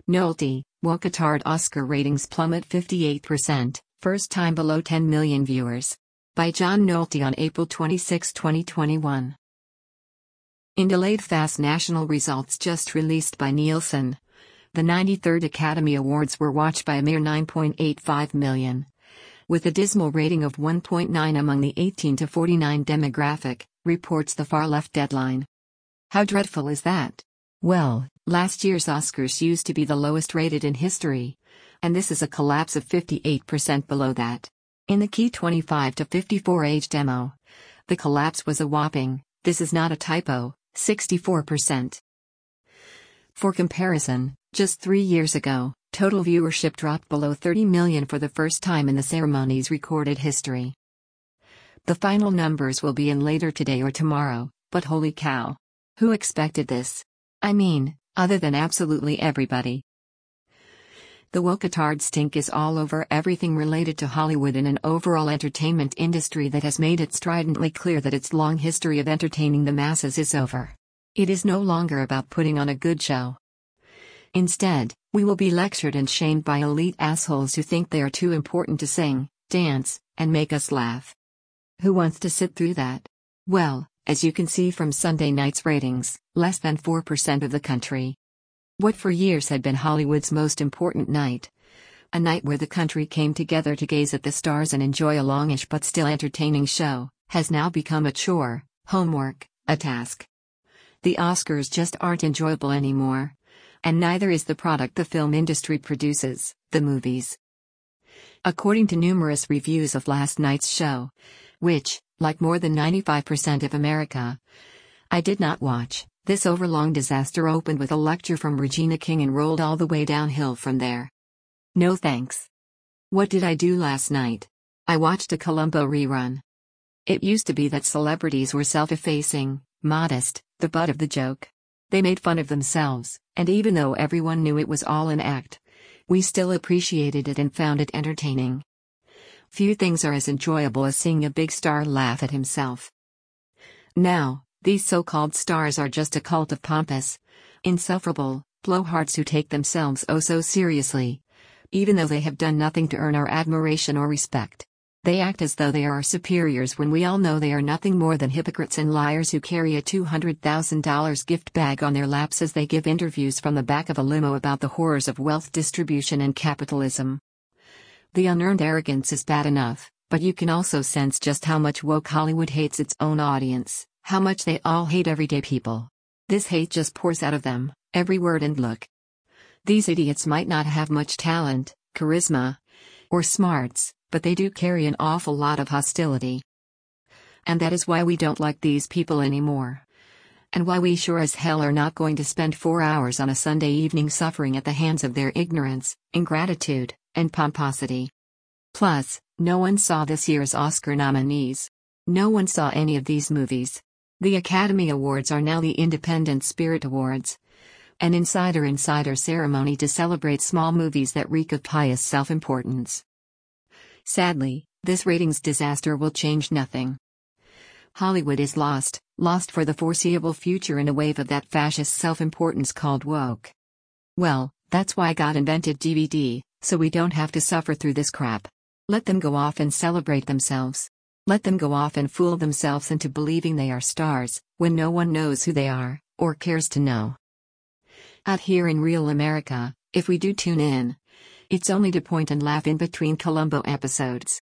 Nolte, Wokatard Oscar ratings plummet 58%, first time below 10 million viewers. By John Nolte on April 26, 2021. In delayed fast national results just released by Nielsen, the 93rd Academy Awards were watched by a mere 9.85 million. With a dismal rating of 1.9 among the 18 to 49 demographic, reports the far-left Deadline. How dreadful is that? Well, last year's Oscars used to be the lowest rated in history. And this is a collapse of 58% below that. In the key 25 to 54 age demo, the collapse was a whopping, this is not a typo, 64%. For comparison, just 3 years ago, total viewership dropped below 30 million for the first time in the ceremony's recorded history. The final numbers will be in later today or tomorrow, but holy cow. Who expected this? I mean, other than absolutely everybody. The Wokatard stink is all over everything related to Hollywood and an overall entertainment industry that has made it stridently clear that its long history of entertaining the masses is over. It is no longer about putting on a good show. Instead, we will be lectured and shamed by elite assholes who think they are too important to sing, dance, and make us laugh. Who wants to sit through that? Well, as you can see from Sunday night's ratings, less than 4% of the country. What for years had been Hollywood's most important night, a night where the country came together to gaze at the stars and enjoy a longish but still entertaining show, has now become a chore, homework, a task. The Oscars just aren't enjoyable anymore. And neither is the product the film industry produces, the movies. According to numerous reviews of last night's show, which, like more than 95% of America, I did not watch, this overlong disaster opened with a lecture from Regina King and rolled all the way downhill from there. No thanks. What did I do last night? I watched a Columbo rerun. It used to be that celebrities were self-effacing, modest, the butt of the joke. They made fun of themselves, and even though everyone knew it was all an act, we still appreciated it and found it entertaining. Few things are as enjoyable as seeing a big star laugh at himself. Now, these so-called stars are just a cult of pompous, insufferable, blowhards who take themselves oh so seriously, even though they have done nothing to earn our admiration or respect. They act as though they are our superiors when we all know they are nothing more than hypocrites and liars who carry a $200,000 gift bag on their laps as they give interviews from the back of a limo about the horrors of wealth distribution and capitalism. The unearned arrogance is bad enough, but you can also sense just how much woke Hollywood hates its own audience, how much they all hate everyday people. This hate just pours out of them, every word and look. These idiots might not have much talent, charisma, or smarts, but they do carry an awful lot of hostility. And that is why we don't like these people anymore. And why we sure as hell are not going to spend 4 hours on a Sunday evening suffering at the hands of their ignorance, ingratitude, and pomposity. Plus, no one saw this year's Oscar nominees. No one saw any of these movies. The Academy Awards are now the Independent Spirit Awards, an insider ceremony to celebrate small movies that reek of pious self-importance. Sadly, this ratings disaster will change nothing. Hollywood is lost for the foreseeable future in a wave of that fascist self-importance called woke. Well, that's why God invented DVD, so we don't have to suffer through this crap. Let them go off and celebrate themselves. Let them go off and fool themselves into believing they are stars, when no one knows who they are, or cares to know. Out here in real America, if we do tune in, it's only to point and laugh in between Columbo episodes.